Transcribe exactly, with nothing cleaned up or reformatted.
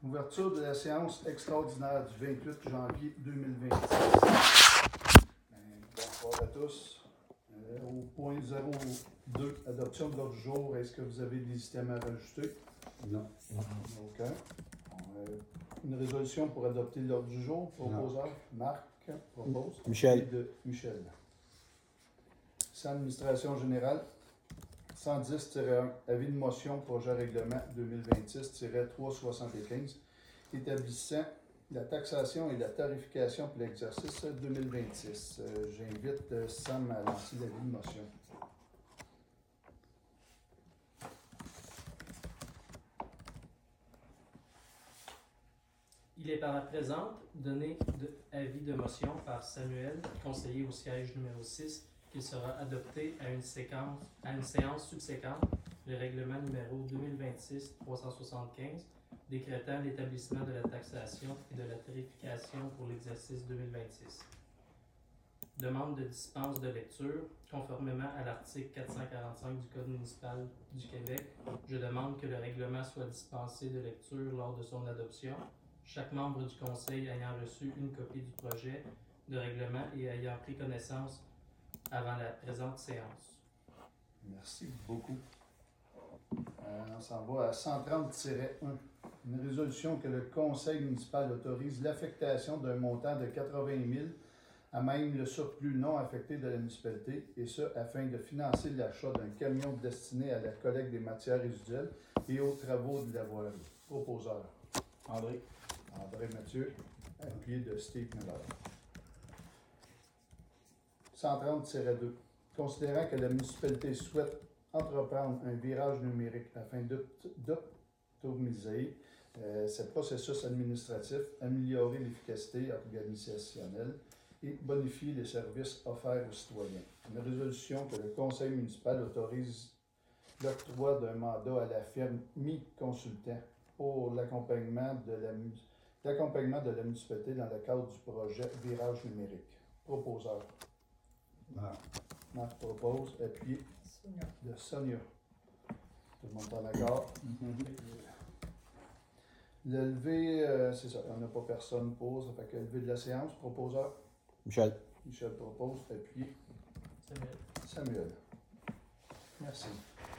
Ouverture de la séance extraordinaire du vingt-huit janvier deux mille vingt-six. Bonsoir à tous. Euh, au point zéro deux, adoption de l'ordre du jour. Est-ce que vous avez des systèmes à rajouter? Non. OK. Euh, une résolution pour adopter l'ordre du jour. Proposeur, Marc propose. Michel. De Michel. Sans administration générale. cent dix tiret un, avis de motion, projet règlement deux mille vingt-six tiret trois cent soixante-quinze, établissant la taxation et la tarification pour l'exercice deux mille vingt-six. Euh, J'invite euh, Sam à lancer l'avis de motion. Il est par la présente donné de avis de motion par Samuel, conseiller au siège numéro six, qu'il sera adopté à une, séquence, à une séance subséquente, le règlement numéro deux mille vingt-six trois cent soixante-quinze, décrétant l'établissement de la taxation et de la tarification pour l'exercice deux mille vingt-six. Demande de dispense de lecture, conformément à l'article quatre cent quarante-cinq du Code municipal du Québec, je demande que le règlement soit dispensé de lecture lors de son adoption, chaque membre du Conseil ayant reçu une copie du projet de règlement et ayant pris connaissance avant la présente séance. Merci beaucoup. Euh, on s'en va à cent trente tiret un. Une résolution que le Conseil municipal autorise l'affectation d'un montant de quatre-vingt mille à même le surplus non affecté de la municipalité, et ce, afin de financer l'achat d'un camion destiné à la collecte des matières résiduelles et aux travaux de la voirie. Proposeur. André. André Mathieu, appuyé de Steve Miller. cent trente tiret deux. Considérant que la municipalité souhaite entreprendre un virage numérique afin d'optimiser euh, ce processus administratif, améliorer l'efficacité organisationnelle et bonifier les services offerts aux citoyens. Une résolution que le Conseil municipal autorise l'octroi d'un mandat à la firme Mi-Consultant pour l'accompagnement de la l'accompagnement de la municipalité dans le cadre du projet Virage numérique. Proposeur. Marc. Marc propose, appuyé Sonia. de Sonia. Tout le monde est en accord? Mm-hmm. Le lever, euh, c'est ça, il n'y en a pas personne pour, ça fait que le lever de la séance, proposeur. Michel. Michel propose, appuyé. Samuel. Samuel. Merci.